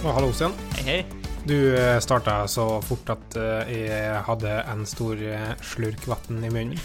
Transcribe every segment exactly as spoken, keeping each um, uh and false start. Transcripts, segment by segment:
Og hallo, Stian. Hei, hei. Du startet så fort at uh, jeg hadde en stor uh, slurk vatten i munnen.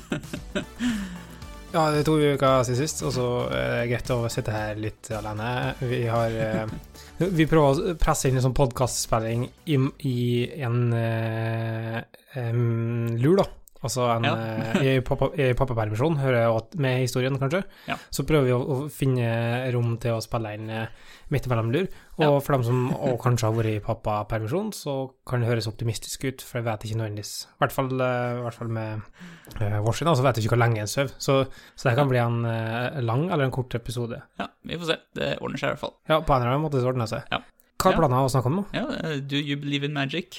Ja, det to uker siden sist, og så er det greit å sitte her litt alene. Vi har... Uh, vi prøver å presse inn en sånn podcastspilling i, i en uh, um, lur, da. Altså en, ja. uh, i, pappa, i pappapermisjon, hører jeg med historien, kanskje. Ja. Så prøver vi å, å finne rom til å spille inn uh, midt mellom lur. Og ja. For dem som og kanskje har vært i pappapermisjon, så kan det høres optimistisk ut, for jeg vet ikke nødvendigvis, i hvert fall, uh, i hvert fall med uh, vår siden, så vet jeg ikke hvor lenge en søv. Så, så det kan bli en uh, lang eller en kort episode. Ja, vi får se. Det ordner seg i hvert fall. Ja, på en eller annen måte så ordner det seg. Ja. Hva er ja. planen å snakke om nå? Ja, do you believe in magic?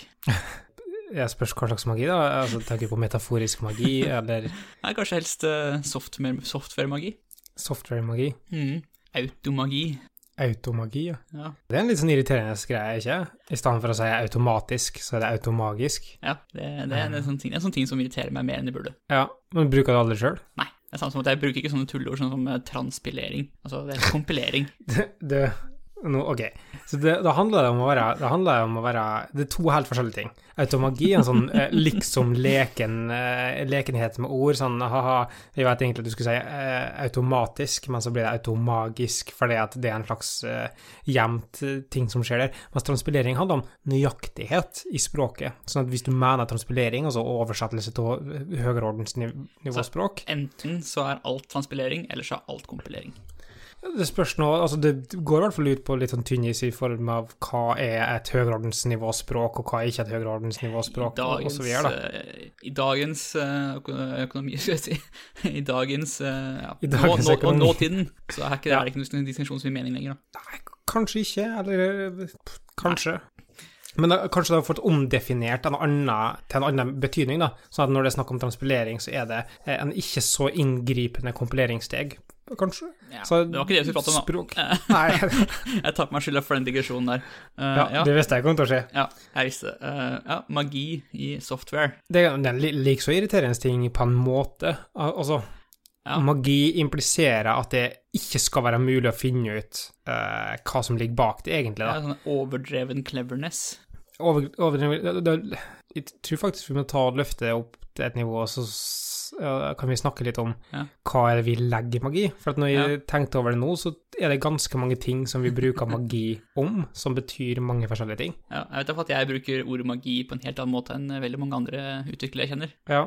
Jeg spørs hva slags magi da, altså tenker på metaforisk magi, eller... Nei, kanskje helst uh, software, software-magi. Software-magi. Mm. Automagi. Automagi, ja. ja. Det er en litt sånn irriterende greie, ikke? I stedet for å si automatisk, så er det automagisk. Ja, det, det er en sånn ting, en sånn ting som irriterer meg mer enn det burde. Ja, men bruker du aldri selv? Nei, det er samme som at jeg bruker ikke sånne tullord sånn som transpilering. Altså, det er kompilering. det... det No, ok, så det, da handler det om å være, det handler om å være, det er to helt forskjellige ting. Automagi er en sånn eh, liksom leken, eh, lekenhet med ord, sånn, haha, jeg vet egentlig at du skulle si eh, automatisk, men så blir det automagisk, fordi at det er en slags eh, gjemt ting som skjer der. Mens transpilering handler om nøyaktighet i språket, sånn at hvis du mener transpilering, altså oversettelse til høyere ordensnivåspråk. Enten så er alt transpilering, eller så er alt kompilering. Det spørs nå, altså det går i hvert fall ut på litt sånn tynnis i form av hva er et høyreordensnivåspråk, og hva er ikke et høyreordensnivåspråk, og så videre da. I dagens uh, økonomi, skal jeg si, i dagens, uh, ja, I dagens nå, nå, og nåtiden, så er ikke det ja. ikke noen distinksjonsmening lenger da. Nei, kanskje ikke, eller kanskje. Nei. Men da, kanskje det har fått omdefinert en annen, til en annen betydning da, sånn at når det er snakk om transpilering, så er det en ikke så inngripende kompileringssteg, kanskje. Ja, så, det var ikke det jeg skulle prate om språk. da. Nei. Jeg tar på meg skylda for den digresjonen der. Uh, ja, ja, det visste jeg kom til å skje. Ja, jeg visste. Uh, ja, magi i software. Det er en like så irriterende ting på en måte. Altså, ja. Magi impliserer at det ikke skal være mulig å finne ut uh, hva som ligger bak det egentlig da. Det er sånn overdreven cleverness. Over, overdreven, det, det, jeg tror faktisk vi må ta og løfte opp til et nivå, så ja, kan vi snakke litt om ja. Hva er det vi legger magi? For at når jeg ja. Tenkte over det nå, så er det ganske mange ting som vi bruker magi om, som betyr mange forskjellige ting. Ja, jeg vet at jeg bruker ordet magi på en helt annen måte enn veldig mange andre utviklere jeg kjenner. Ja.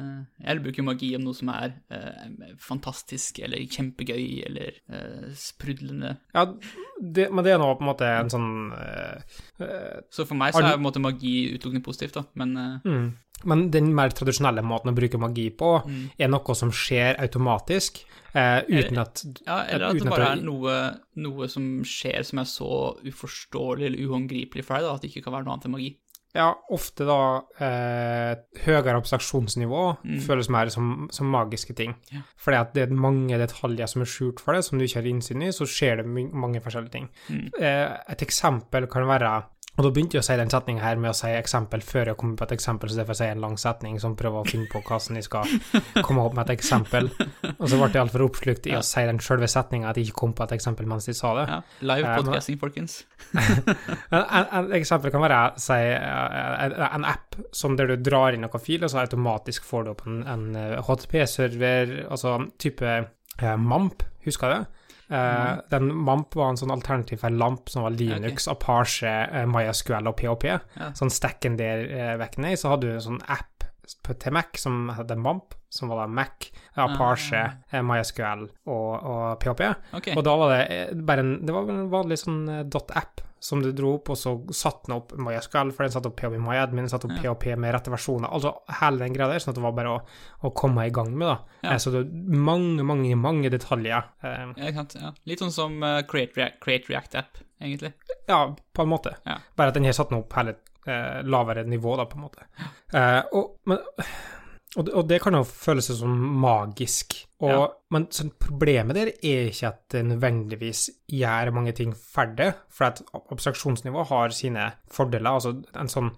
Jeg bruker magi om noe som er fantastisk, eller kjempegøy, eller sprudlende. Ja, det, men det er nå på en måte en sånn... Uh, så for meg så er på en måte magi utelukkende positivt da, men... Uh, mm. Men den mer tradisjonelle måten å bruke magi på mm. er noe som skjer automatisk, eh, uten at... Ja, eller at det bare er noe, noe som skjer som er så uforståelig eller uhåndgripelig for deg, da, at det ikke kan være noe annet enn magi. Ja, ofte da eh, høyere abstraksjonsnivå mm. føles mer som, som magiske ting. Ja. Fordi at det er mange detaljer som er skjult for det, som du ikke har innsyn i, så skjer det mange forskjellige ting. Mm. Eh, et eksempel kan være... Og da begynte jeg å si den setningen her med å si eksempel før jeg kom på et eksempel, så derfor sier jeg en lang setning som prøver å finne på hvordan jeg skal komme opp med et eksempel. Og så ble jeg alt for oppslukt i ja. Å si den selve setningen at jeg ikke kom på et eksempel mens de sa det. Ja, live podcasting, uh, folkens. en, en eksempel kan være si, en, en app som der du drar inn noen fil, og så automatisk får du opp en, en H T T P-server, altså type uh, MAMP, husker du det? Uh, den MAMP var en sånn alternativ for LAMP som var Linux, okay. Apache, uh, MySQL og P H P. Ja. Sånn stacken der uh, vekken i, så hadde du en sånn app til Mac som hadde MAMP, som var da Mac, Apache, uh, MySQL og, og P H P. Okay. Og da var det bare en, det var en vanlig sånn uh, .app som du dro opp, og så satt den opp MySQL, for den satt opp P H P MyAdmin, satt opp ja. P H P med rette versjoner, altså hele den greia der, sånn at det var bare å, å komme i gang med da. Ja. Så det er mange, mange, mange detaljer. Ja, jeg kan, ja. Litt sånn som uh, Create, React, Create React App, egentlig. Ja, på en måte. Ja. Bare at den har satt den opp hele uh, lavere nivå da, på en måte. Uh, og, men... Og det, og det kan jo føles som magisk, og, ja. Men sånn, problemet der er ikke at det nødvendigvis gjør mange ting ferdig, for at abstraksjonsnivå har sine fordeler, altså en sånn,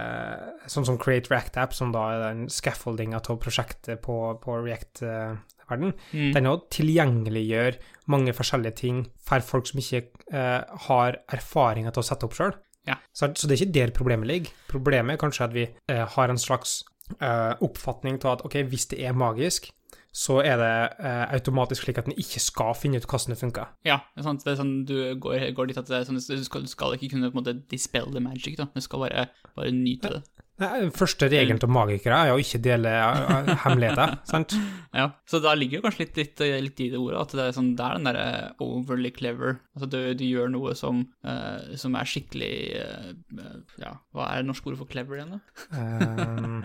eh, sånn som Create React App, som da er den scaffoldingen av prosjektet på, på React, eh, verden, Mm. den også tilgjengeliggjør mange forskjellige ting for folk som ikke eh, har erfaringer til å sette opp selv. Ja. Så, så det er ikke der problemet ligger. Problemet er kanskje at vi eh, har en slags eh, oppfatning til at, ok, hvis det er magisk, så er det eh, automatisk slik at den ikke skal finne ut hvordan det funker. Ja, det er sant. Det er sånn, du går, går dit at det er sånn, du skal, du skal ikke kunne på en måte dispel the magic, da. Du skal bare, bare nyte det. Nei, første regelen til magikere er å ikke dele uh, hemmeligheter, sant? Ja, så da ligger det kanskje litt, litt, litt i det ordet, at det er, sånn, det er den der overly clever. Altså, du, du gjør noe som, uh, som er skikkelig, uh, ja, hva er det norske ordet for clever igjen da? Um,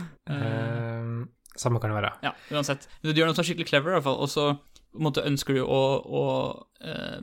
um, samme kan det være. Ja, uansett. Du gjør noe som er skikkelig clever i hvert fall, og så på en måte ønsker du å, å uh,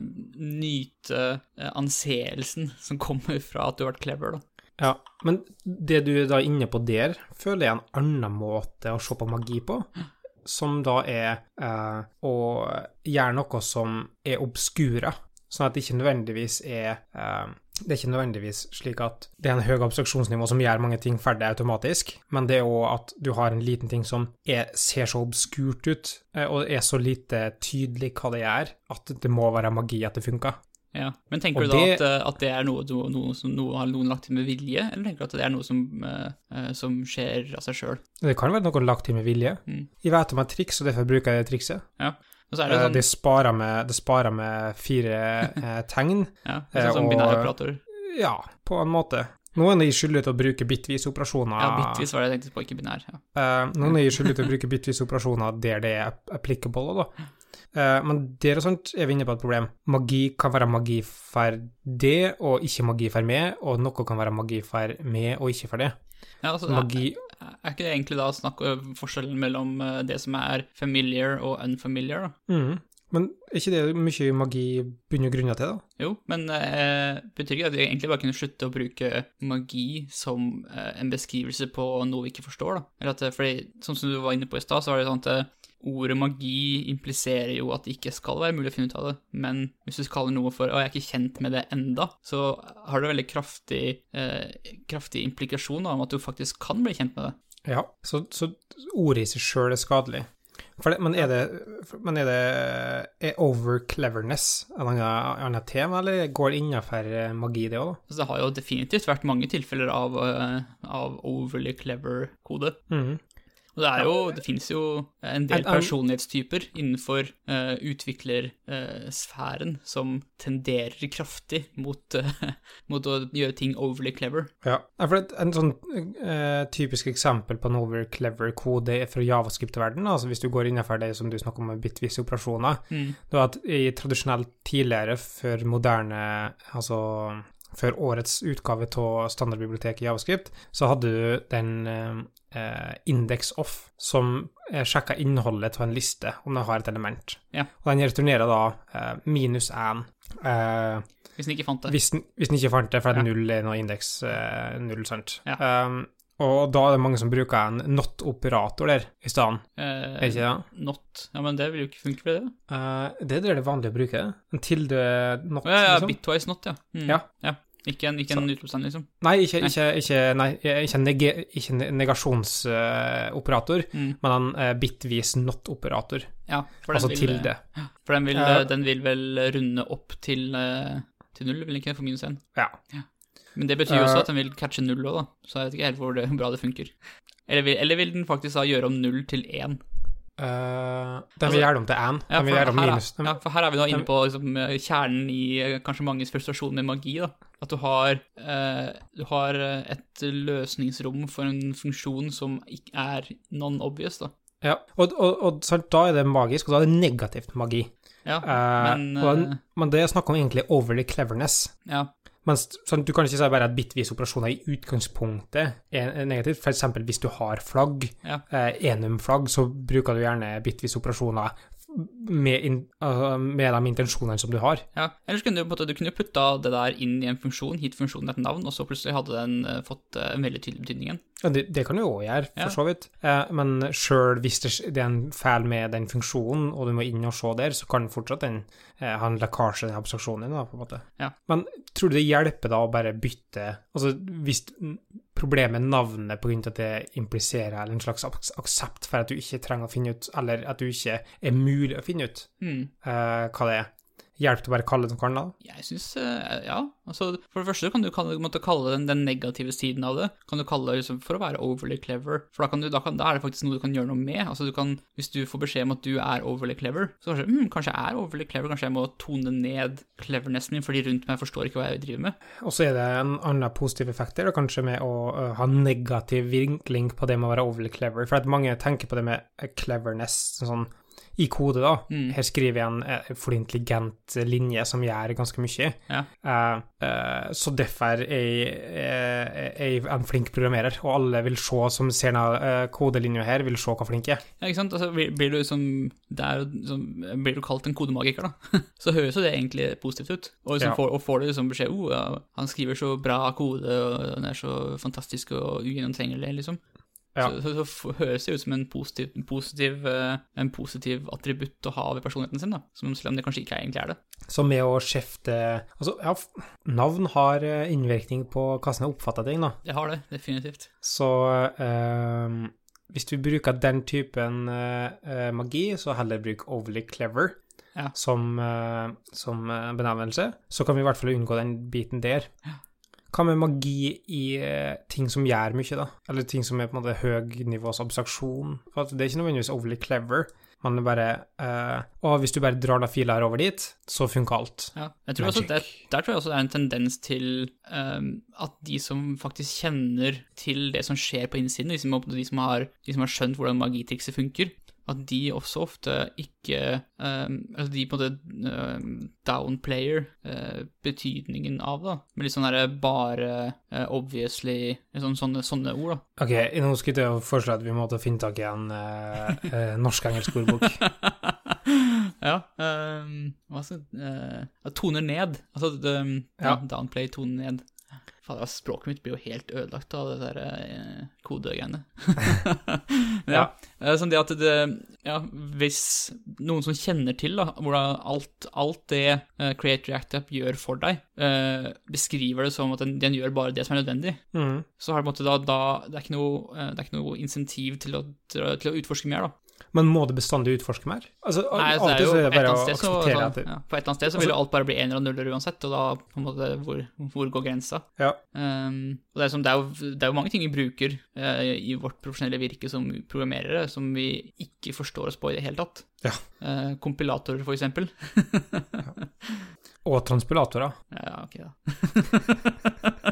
nyte uh, anseelsen som kommer fra at du har vært clever da. Ja, men det du da er inne på der, føler jeg en annen måte å se på magi på, som da er eh, å gjøre noe som er obskura, sånn at det ikke nødvendigvis er eh, det er ikke nødvendigvis slik at det er en høy abstraksjonsnivå som gjør mange ting ferdig automatisk, men det er også at du har en liten ting som er, ser så obskurt ut, eh, og er så lite tydelig hva det gjør, at det må være magi at det funker. Ja, men tenker og du da det, at, at det er noe, noe som noe har noen lagt til med vilje, eller tenker du at det er noe som, uh, som skjer av seg selv? Det kan være noe lagt til med vilje. Mm. Jeg vet om et triks, og derfor bruker jeg det trikset. Ja, og så er det sånn... Det sparer med, det sparer med fire eh, tegn. Ja, det er sånn som binære operatorer. Ja, på en måte. Noen er skyldige til å bruke bitvis operasjoner. Ja, bitvis var det jeg tenkte på, ikke binær. Ja. Uh, noen er skyldige til å bruke bitvis operasjoner der det er applicable, da. Uh, men det er sånt, er vi inne på et problem. Magi kan være magi for det, og ikke magi for meg, og noe kan være magi for meg, og ikke for det. Ja, altså, magi... er, er ikke det egentlig da snakk om forskjellen mellom det som er familiar og unfamiliar, da? Mm. Men er ikke det mye magi bunner grunner til, da? Jo, men eh, betyr ikke at vi egentlig bare kunne slutte å bruke magi som eh, en beskrivelse på noe vi ikke forstår, da? Eller at, fordi, sånn som du var inne på i sted, så var det sånn at ordet magi impliserer jo at det ikke skal være mulig å finne ut av det, men hvis du kaller noe for, og jeg er ikke kjent med det enda, så har det veldig kraftig, eh, kraftig implikasjon da, om at du faktisk kan bli kjent med det. Ja, så, så ordet i seg selv er skadelig. For det, men er det, men er det er over-cleverness en annen tema, eller går det innenfor magi det også? Altså, det har jo definitivt vært mange tilfeller av, av overly clever kode. Mhm. Og det er jo, det finnes jo en del personlighetstyper innenfor uh, utviklersfæren uh, som tenderer kraftig mot, uh, mot å gjøre ting overly clever. Ja, for en sånn uh, typisk eksempel på en over clever kode fra JavaScript-verden, altså hvis du går innenfor det som du snakker om med bitvise operasjoner, mm. det var at i tradisjonelt tidligere, før moderne, altså før årets utgave til standardbiblioteket i JavaScript, så hadde du den uh, Uh, index off, som uh, sjekker innholdet til en liste, om den har et element. Ja. Og den returnerer da uh, minus en. Uh, hvis den ikke fant det. Hvis den, hvis den ikke fant det, for ja. null er noe indeks uh, null, sant? Ja. Um, og da er det mange som bruker en not-operator der i stedet. Uh, er ikke det? Not, ja, men det vil jo ikke funke for det. Uh, det er det vanlige å bruke. En tilde not, ja, ja, liksom. Bitwise not, ja. Mm. Ja. Ja. Ikke en, ikke en utropstegn, liksom? Nei, ikke, nei. ikke, ikke, nei, ikke, nege, ikke negasjonsoperator, uh, mm. men en uh, bitvis not-operator. Ja, for den altså vil, tilde. For den vil, uh, den vil vel runde opp til, uh, til null, vil den ikke for minus en? Ja. ja. Men det betyr jo også at den vil catche null også, da. Så jeg vet ikke helt hvor det, bra det funker. Eller vil, eller vil den faktisk da gjøre om null til én? Uh, den vil gjøre om til én. Ja, den vil gjøre om minus. Er, ja, for her er vi da inne på liksom, kjernen i kanskje manges frustrasjon med magi, da. At du har, uh, du har et løsningsrom for en funksjon som ikke er non-obvious, da. Ja, og, og, og sant, da er det magisk, og da er det negativt magi. Ja, uh, men... Uh, men det er snakk om egentlig overly cleverness. Ja. Men sånn, du kan ikke si bare at bitvis operasjoner i utgangspunktet er negativt. For eksempel hvis du har flagg, ja. eh, enum-flagg, så bruker du gjerne bitvis operasjoner med, in, uh, med de intensjonene som du har. Ja, ellers kunne du, på en måte, du kunne putta det der inn i en funksjon, hit funksjonen et navn, og så plutselig hadde den uh, fått uh, en veldig tydelig betydningen. Ja, det, det kan du også gjøre, for ja. så vidt. Eh, men selv hvis det, det er en feil med den funksjonen, og du må inn og se der, så kan fortsatt den eh, ha en lekkasje i abstraksjonen din, da, på en måte. Ja. Men tror du det hjelper da å bare bytte, altså hvis, problemet med navnet på grunn av at det impliserer en slags aksept for at du ikke trenger å finne ut, eller at du ikke er mulig å finne ut Mm. uh, hva det er. Hjelp til å bare kalle det som kan da? Jeg synes, eh, ja. Altså, for det første kan du kalle, måtte kalle den, den negative siden av det, kan du kalle det liksom, for å være overly clever, for da, kan du, da, kan, da er det faktisk noe du kan gjøre noe med. Altså, du kan, hvis du får beskjed om at du er overly clever, så kanskje, mm, kanskje jeg er overly clever, kanskje jeg må tone ned clevernessen min, fordi rundt meg forstår ikke hva jeg driver med. Og så er det en annen positiv effekt der, kanskje med å uh, ha negativ vinkling på det med å være overly clever, for at mange tenker på det med cleverness, sånn i kode da, Mm. her skriver jeg en uh, for intelligent linje som gjør ganske mye. Ja. Uh, uh, så derfor er jeg, er jeg en flink programmerer, og alle vil se, som ser denne uh, kodelinja her, vil se hva flink jeg er. Ja, ikke sant? Altså, blir, blir du som, der, som, blir du kalt en kodemagiker da? Så høres jo det egentlig positivt ut. Og, liksom Ja. får, og får du liksom beskjed, oh, ja, han skriver så bra kode, og den er så fantastisk og ugjennomtrengelig, liksom. Ja. Så, så, så høres det ut som en positiv, en positiv, uh, en positiv attributt å ha ved personligheten sin, da. Som selv om det kanskje ikke egentlig er det. Så med å skifte, altså ja, navn har uh, innvirkning på hvordan jeg oppfatter ting da. Det har det, definitivt. Så uh, hvis du bruker den typen uh, uh, magi, så heller bruk overly clever Ja. som, uh, som uh, benevnelse, så kan vi i hvert fall unngå den biten der. Ja. Hva med magi i uh, ting som gjør mye da? Eller ting som er på en måte høy nivås abstraksjon? For at det er ikke nødvendigvis overly clever, men det er bare, uh, og hvis du bare drar da filer over dit, så funker alt. Ja, jeg tror også Magic. det, der tror jeg også det er en tendens til um, at de som faktisk kjenner til det som skjer på innsiden, de som, de som, har, de som har skjønt hvordan magitrikset funker, at de også ofte ikke, um, altså de på en måte um, downplayer uh, betydningen av det, med litt sånn der bare uh, obviously, sånne, sånne, sånne ord da. Ok, nå skulle jeg foreslå at vi måtte finne tak i en uh, uh, norsk-engelsk ordbok. Ja, um, hva skal uh, toner ned, altså det, ja. Ja. Downplay, toner ned. Fader, språket mitt blir jo helt ødelagt av det der eh, kodegreiene. ja, ja. Sånn det at det, ja, hvis noen som kjenner til da, hvordan alt, alt det uh, Create React App gjør for deg, uh, beskriver det som at den, den gjør bare det som er nødvendig, Mm. så har det på en måte da, da det, er ikke noe, uh, det er ikke noe insentiv til å, til, å, til å utforske mer da. Men må det bestandig utforske mer? Altså, Nei, av så og det er til jo så er det et bare eller å annet sted så, akseptere sånn, at det... ja, på et eller annet sted så vil jo alt bare bli ener og nuller uansett, og da på en måte hvor, hvor går grensa? Ja. Um, og det er, som, det, er jo, det er jo mange ting vi bruker uh, i vårt profesjonelle virke som programmerere, som vi ikke forstår oss på i det hele tatt. Ja. Uh, kompilatorer, for eksempel. Ja. Og transpilatorer. Ja, ok da.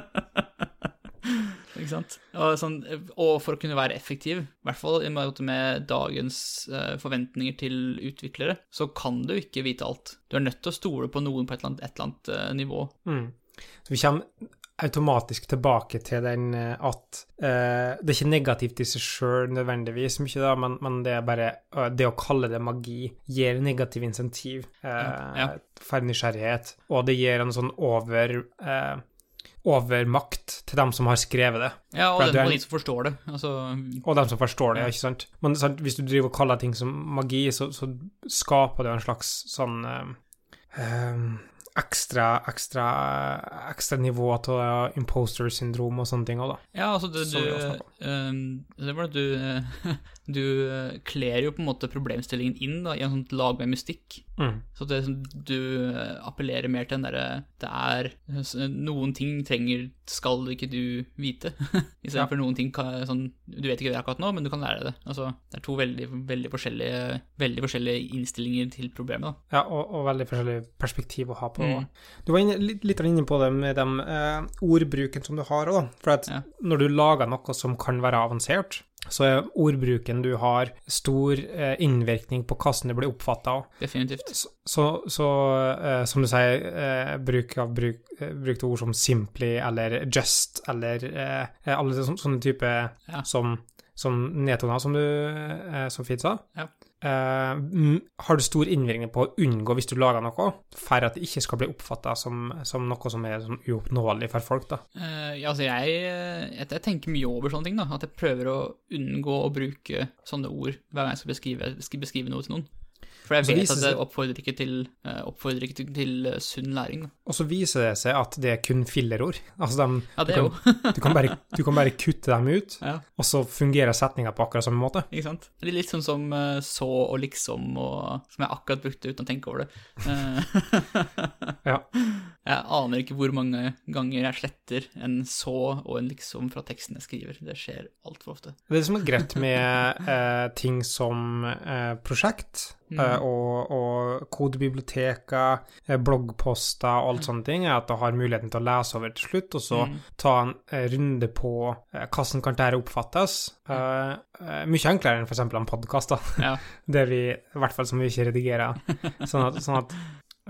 Ikke sant? Og, sånn, og for å kunne være effektiv, i hvert fall i måte med dagens uh, forventninger til utviklere, så kan du ikke vite alt. Du er nødt til å stole på noen på et eller annet, et eller annet uh, nivå. Mm. Så vi kommer automatisk tilbake til den uh, at uh, det er ikke negativt i seg selv nødvendigvis mye da, men, men det er bare uh, det å kalle det magi gir negativ insentiv uh, Ja, ja. for nysgjerrighet, og det gir en sånn over... Uh, overmakt til dem som har skrevet det. Ja, og, For den, at du er- og de som forstår det. Altså, Og dem som forstår det, Ja. ikke sant? Men sant, hvis du driver og kaller ting som magi, så, så skaper det en slags sånn um, um, ekstra, ekstra, ekstra nivå til imposter-syndrom og sånne ting også, da. ja, altså det, Som vi har du, snakket um, det var det du, du kler jo på en måte problemstillingen inn da, i en sånt lag med mystikk. Mm. Så det som du appellerer mer til den der, det er noen ting trenger, skal ikke du vite, i stedet Ja. for noen ting, kan, sånn, du vet ikke det akkurat nå, men du kan lære det. Altså, det er to veldig, veldig forskjellige, veldig forskjellige innstillinger til problemet da. Ja, og, og veldig forskjellige perspektiv å ha på. Mm. Du var inne, litt, litt inne på det med den eh, ordbruken som du har også, da. For at Ja. når du lager noe som kan være avansert, så er ordbruken du har stor eh, innvirkning på hvordan det blir oppfattet. Definitivt. Så, så, så eh, som du sier, eh, bruk av bruk, eh, brukte ord som simply eller just, eller eh, alle sånne, sånne type Ja. som, som nedtoner, som du eh, så fint sa. Ja. Eh, m- har du stor innvirkning på å unngå hvis du lager noe, for at det ikke skal bli oppfattet som, som noe som er sånn uoppnåelig for folk, da? Eh, ja, altså jeg, jeg, jeg tenker mye over sånne ting da, at jeg prøver å unngå å bruke sånne ord hver gang jeg skal beskrive, skal beskrive noe til noen. For jeg Og så vet viser at det seg- oppfordrer ikke til, eh, oppfordrer ikke til, til eh, sunn læring. Da. Og så viser det seg at det er kun fillerord. Altså, dem, Ja, det du, er kan, jo. du, kan bare, du kan bare kutte dem ut, Ja, og så fungerer setninga på akkurat samme måte. ikke sant? Det er litt sånn som eh, så og liksom, og, som jeg akkurat brukte uten å tenke over det. Eh, Ja. Jeg aner ikke hvor mange ganger jeg sletter en så og en liksom fra teksten jeg skriver. Det skjer alt for ofte. Det som er greit med eh, ting som eh, prosjekt Mm. eh, og, og kodebiblioteker, eh, bloggposter og alt sånne ting, er at du har muligheten til å lese over til slutt, og så Mm. ta en eh, runde på eh, hvordan kan dette oppfattes. Eh, eh, mye enklere enn for eksempel en podcast, da. Ja. Der vi, i hvert fall som vi ikke redigerer. Sånn at, sånn at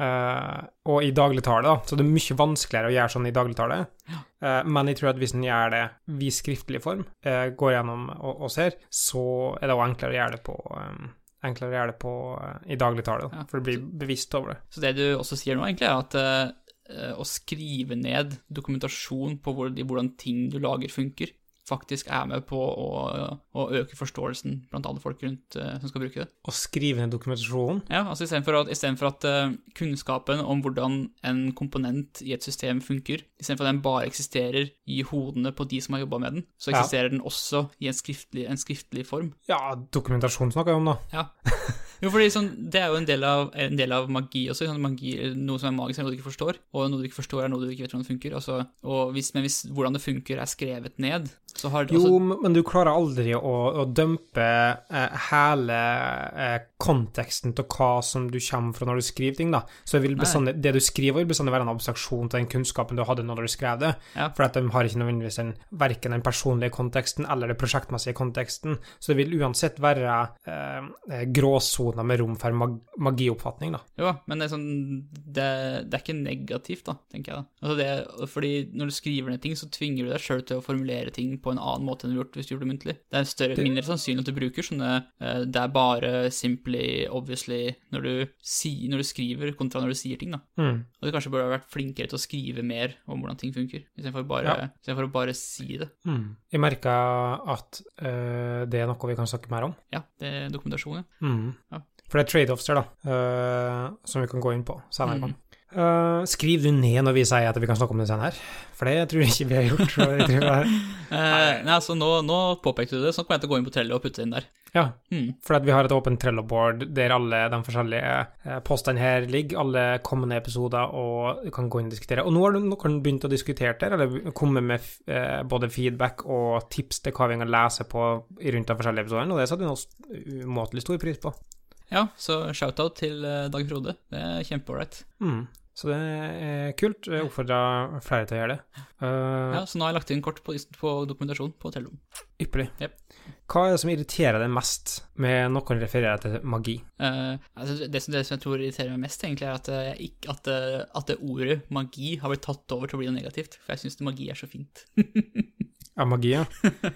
eh, og i dagligtale, da, så det er mye vanskeligere å gjøre sånn i dagligtale. Eh, men jeg tror at hvis en gjør det i skriftlig form, eh, går gjennom og, og ser, så er det også enklere å gjøre det på um, enklere å gjøre det på uh, i dagligtale, da, Ja. for å bli bevisst over det. Så det du også sier nå, egentlig, er at eh, å skrive ned dokumentasjon på hvor, hvordan ting du lager funker, faktisk er med på å, å øke forståelsen blant alle folk rundt eh, som skal bruke det. Å skrive ned dokumentasjonen. Ja, altså istedenfor at, i stedet for at uh, kunnskapen om hvordan en komponent i et system funker, istedenfor at den bare eksisterer i hodene på de som har jobbet med den, så Ja. eksisterer den også i en skriftlig, en skriftlig form. Ja, dokumentasjon snakker jeg om, da. Ja. Jo, fordi sånn, det er jo en del av, en del av magi også. Sånn, magi, noe som er magisk er noe du ikke forstår, og noe du ikke forstår er noe du ikke vet hvordan det funker. Altså, og hvis, men hvis hvordan det funker er skrevet ned, så har det Jo, også... men du klarer aldri å, å dømpe eh, hele eh, konteksten til hva som du kommer fra når du skriver ting, da. Så vil bestandig, det du skriver vil bestandig være en abstraksjon til den kunnskapen du hadde når du skrev det, Ja. for at de har ikke nødvendigvis den, hverken den personlige konteksten eller den prosjektmessige konteksten, så det vil uansett være eh, gråsoner med rom for mag magioppfatning, da. Jo, men det er sånn, det, det er ikke negativt da, tenker jeg da. Altså det, fordi når du skriver ned ting, så tvinger du deg selv til å formulere ting på en annen måte enn du gjort hvis du gjorde det muntlig. Det er en større, Det- mindre sannsynlig at du bruker sånne, eh, det er bare simply, obviously, når du, si, når du skriver kontra når du sier ting da. Mm. Og du kanskje burde ha vært flinkere til å skrive mer om hvordan ting funker, i stedet for bare, Ja. i stedet for å bare si det. Mm. Jeg merker at eh, det er noe vi kan snakke mer om. Ja, det er dokumentasjon, ja. Mm. Ja. For det er trade-offs der, da, eh, som vi kan gå inn på senere. Mm. Uh, skriver du ned når vi sier at vi kan snakke om det senere her? For det tror jeg ikke vi har gjort. Så jeg tror jeg... Eh, nei, altså nå, nå påpekte du det, så kommer jeg til å gå inn på Trello og putte det inn der. Ja, Mm. for at vi har et åpent Trello-board der alle de forskjellige eh, postene her ligger, alle kommende episoder, og du kan gå inn og diskutere. Og nå har noen begynt å diskutere der, eller komme med eh, både feedback og tips til hva vi kan lese på i rundt de forskjellige episodene, og det setter vi noe umåtelig stor pris på. Ja, så shoutout til eh, Dag Frode. Det er kjempeålreit. Mm. Så det er kult. Jeg oppfordrer flere til å gjøre det. Uh, Ja, så nå har jeg lagt inn kort på, på dokumentasjon på Trello. Ypperlig. Yep. Hva er det som irriterer deg mest med noen refererer til magi? Eh, altså det, som, det som jeg tror irriterer meg mest, egentlig, er at, eh, jeg ikke, at, eh, at det ordet magi har blitt tatt over til å bli noe negativt. For jeg synes det magi er så fint. Ja, magi, ja.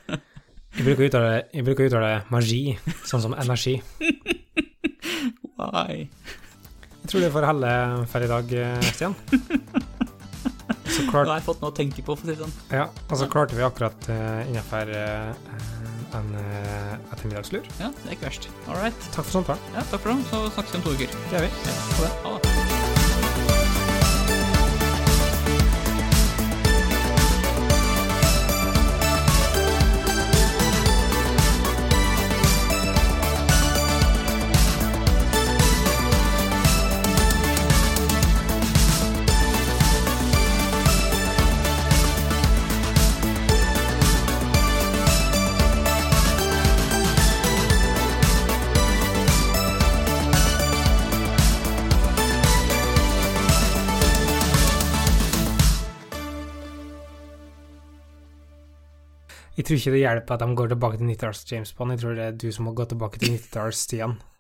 Jeg bruker å uttale, jeg bruker å uttale magi, sånn som energi. Why? Jeg tror det får helle for i dag, Stian. Så Nå klart, har jeg fått noe å tenke på, for å si det sånn. ja, og så klarte vi akkurat uh, innenfor uh, en uh, ettermiddagslur. Ja, det er ikke verst. All right. Takk for samtalen. Ja, takk for det. Så snakkes vi om to uker. Det gjør vi. Ja, ha det. Ha det. Jeg tror ikke det hjelper at de går tilbake til nittitals James Bond. Jeg tror det er du som må gå tilbake til nittitals Stian.